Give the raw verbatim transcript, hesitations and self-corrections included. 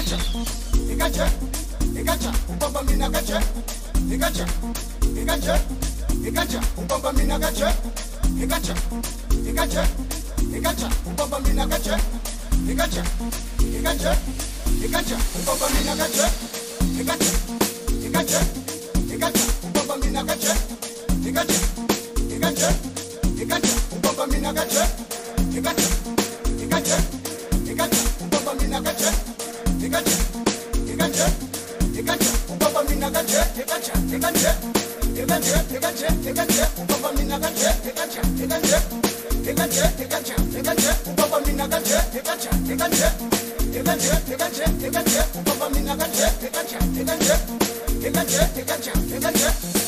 Ikacha, ikacha, ikacha, upapa mina kacha. Ikacha, ikacha, ikacha, upapa mina kacha. Ikacha, ikacha, ikacha, upapa mina kacha. Ikacha, ikacha, ikacha, upapa mina kacha. Ikacha, ikacha, ikacha, upapa mina kacha. Ikacha, ikacha, ikacha, upapa mina kacha. Ikacha, ikacha, ikacha, upapa mina kacha. Ikacha, ikacha, ikacha, upapa mina kacha. Ikacha, ikacha, ikacha, ikacha, ikacha, upapa mina kacha. Ikacha, ikacha, ikacha, ikacha, ikacha, upapa mina kacha. Ikacha, ikacha, ikacha, ikacha, ikacha, upapa mina kacha. Ikacha, ikacha, ikacha, ikacha, ikacha.